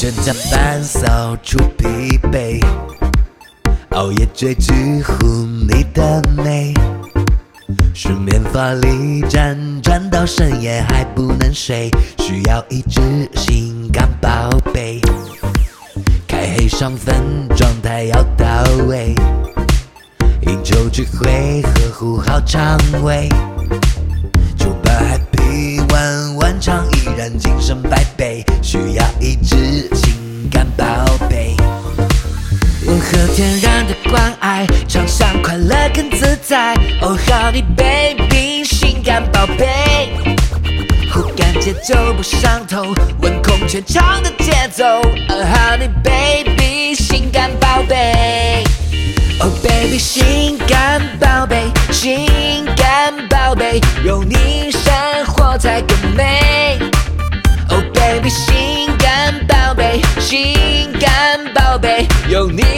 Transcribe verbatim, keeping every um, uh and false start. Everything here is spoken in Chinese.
全家班扫除疲惫，熬夜追剧护你的美，失眠乏力辗转到深夜还不能睡，需要一只性感宝贝，开黑上分状态要到位，应酬聚会呵护好肠胃，酒吧 happy 晚晚场依然精神百倍，需要一只情感宝贝，温和天然的关爱，畅想快乐更自在。Oh honey baby， 性感宝贝，忽感节奏不上头，吻空全场的节奏。Oh honey baby， 性感宝贝。Oh baby， 性感宝贝，性感宝贝，有你生活才更美。Oh baby， 性感宝贝，性感宝贝，有你